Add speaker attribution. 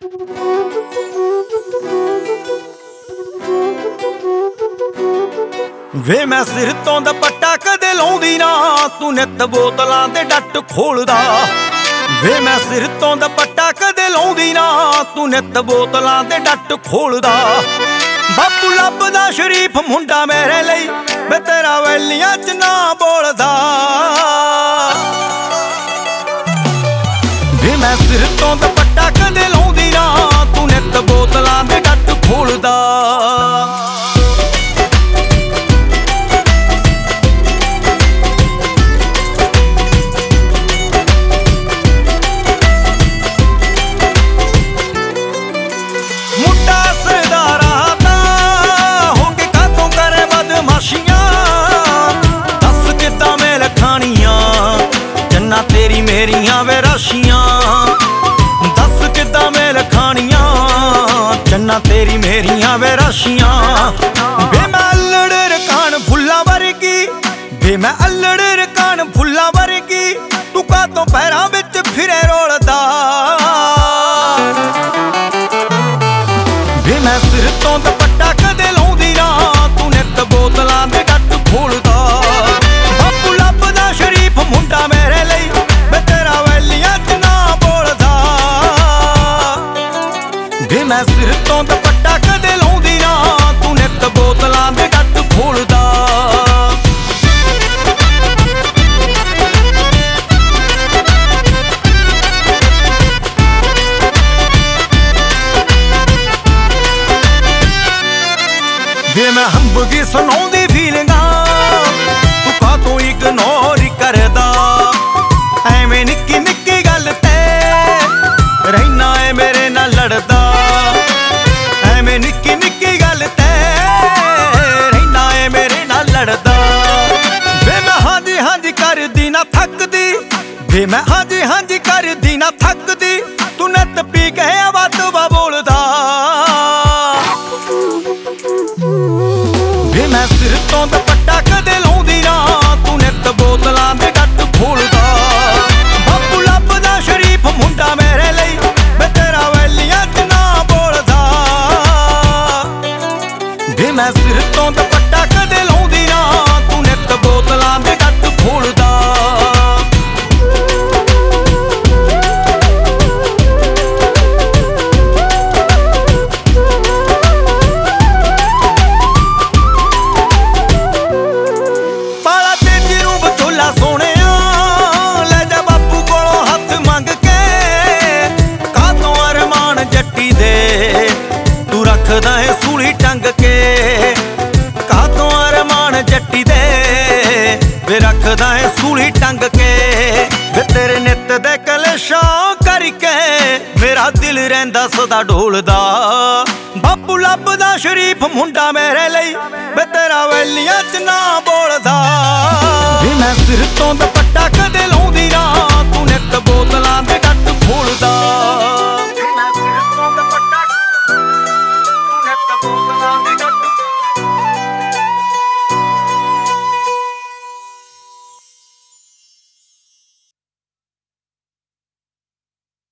Speaker 1: ਵੇ ਮੈਂ ਸਿਰ ਤੋਂ ਦੁਪੱਟਾ ਕਦੇ ਲਾਉਂਦੀ ਨਾ, ਤੂੰ ਨਿੱਤ ਬੋਤਲਾਂ ਦੇ ਡੱਟ ਖੋਲਦਾ। ਵੇ ਮੈਂ ਸਿਰ ਤੋਂ ਦੁਪੱਟਾ ਕਦੇ ਲਾਉਂਦੀ ਨਾ, ਤੂੰ ਨਿੱਤ ਬੋਤਲਾਂ ਦੇ ਡੱਟ ਖੋਲਦਾ। ਬਾਪੂ ਲੱਭਦਾ ਸ਼ਰੀਫ ਮੁੰਡਾ ਮੇਰੇ ਲਈ, ਵੇ ਤੇਰਾ ਵੈਲੀਆਂ ਚ ਨਾ ਬੋਲਦਾ। ਵੇ ਮੈਂ ਸਿਰ ਤੋਂ ਦੁਪੱਟਾ ਕਦੇ ਲਾਉਂਦੀ ਨਾ, ਤੂੰ ਨਿੱਤ ਬੋਤਲਾਂ ਦੇ ਡੱਟ ਖੋਲਦਾ। ਤੇਰੀ ਮੇਰੀਆਂ ਵੇ ਰਾਸ਼ੀਆਂ, ਦੱਸ ਕਿੱਦਾਂ ਮੇਲ ਖਾਣੀਆਂ। ਚੰਨਾ ਤੇਰੀ ਮੇਰੀਆਂ ਵੇ ਰਾਸ਼ੀਆਂ। ਵੇ ਮੈਂ ਅਲੜ ਰਕਾਨ ਫੁੱਲਾਂ ਵਰਗੀ, ਵੇ ਮੈਂ ਅਲੜ ਰਕਾਨ ਫੁੱਲਾਂ ਵਰਗੀ, ਤੂੰ ਕਾਹਤੋਂ ਪੈਰਾਂ ਵਿੱਚ ਫਿਰੇ ਰੋਲਦਾ। ਵੇ ਮੈਂ ਸਿਰ ਤੋਂ ਦੁਪੱਟਾ ਕਦੇ ਲਾਉਂਦੀ ਨਾ, ਤੂੰ ਨਿੱਤ ਬੋਤਲਾਂ ਦੇ ਡੱਟ ਖੋਲਦਾ। ਬਾਪੂ ਲੱਭਦਾ ਸ਼ਰੀਫ ਮੁੰਡਾ ਮੇਰੇ ਲਈ, ਵੇ ਮੈਂ ਸਿਰ ਤੋਂ ਦੁਪੱਟਾ ਕਦੇ ਲਾਉਂਦੀ ਨਾ, ਤੂੰ ਨਿੱਤ ਬੋਤਲਾਂ ਦੇ ਡੱਟ ਖੋਲਦਾ। ਵੇ ਮੈਂ ਹੰਬਗੀ ਸੁਣਾਉਂਦੀ ਫੀਲਿੰਗਾਂ, ਤੂੰ ਕਾਹਤੋਂ ਇਗਨੋਰ ਕਰਦਾ। ਐਵੇਂ ਨਿੱਕੀ ਨਿੱਕੀ ਗੱਲ ਤੇ ਰਹਿਣਾ ਏ ਮੇਰੇ ਨਾਲ ਲੜਦਾ। ਐਵੇਂ ਨਿੱਕੀ ਨਿੱਕੀ ਗੱਲ ਤੇ ਰਹਿਣਾ ਏ ਮੇਰੇ ਨਾਲ ਲੜਦਾ। ਵੇ ਮੈਂ ਹਾਂਜੀ ਹਾਂਜੀ ਕਰਦੀ ਨਾ ਥੱਕਦੀ, ਵੇ ਮੈਂ ਹਾਂਜੀ ਹਾਂਜੀ ਕਰਦੀ ਨਾ ਥੱਕਦੀ, ਤੂੰ ਨਿੱਤ ਪੀ ਕੇ ਆਵਾਤਵਾ ਬੋਲਦਾ। ਵੇ ਮੈਂ ਸਿਰ ਤੋਂ ਦੁਪੱਟਾ ਕਦੇ ਲਾਉਂਦੀ ਨਾ, ਤੂੰ ਨਿੱਤ ਬੋਤਲਾਂ ਦੇ ਡੱਟ ਖੋਲਦਾ। ਬਾਪੂ ਲੱਭਦਾ ਸ਼ਰੀਫ ਮੁੰਡਾ ਮੇਰੇ ਲਈ, ਵੇ ਤੇਰਾ ਵੈਲੀਆਂ ਚ ਨਾ ਬੋਲਦਾ। ਵੇ ਮੈਂ ਸਿਰ ਤੋਂ ਦੁਪੱਟਾ ਕਦੇ ਲਾਉਂਦੀ ਨਾ, ਤੂੰ ਨਿੱਤ ਬੋਤਲਾਂ ਦੇ ਡੱਟ ਖੋਲਦਾ। ਪਾਲਾ ਤੇਜੀ ਨੂੰ ਵਿਚੋਲਾ ਸੋਹਣਿਆ, ਲੈ ਜਾ ਬਾਪੂ ਕੋਲੋਂ ਹੱਥ ਮੰਗ ਕੇ। ਕਾਹਤੋਂ ਅਰਮਾਨ ਜੱਟੀ ਦੇ ਤੂੰ ਰੱਖਦਾ ਏ ਸੂਲੀ ਟੰਗ ਕੇ। ਕਾਹਤੋਂ ਅਰਮਾਨ ਜੱਟੀ ਦੇ ਵੇ ਰੱਖਦਾ ਏ ਸੂਲੀ ਟੰਗ ਕੇ। ਵੇ ਤੇਰੇ ਨਿੱਤ ਦੇ ਕਲੇਸ਼ਾਂ ਕਰਕੇ ਮੇਰਾ ਦਿਲ ਰਹਿੰਦਾ ਸਦਾ ਢੋਲਦਾ। ਬਾਪੂ ਲੱਭਦਾ ਸ਼ਰੀਫ ਮੁੰਡਾ ਮੇਰੇ ਲਈ, ਵੇ ਤੇਰਾ ਵੈਲੀਆਂ ਚ ਨਾ ਬੋਲਦਾ। ਵੇ ਮੈਂ ਸਿਰ ਤੋਂ ਦੁਪੱਟਾ ਕਦੇ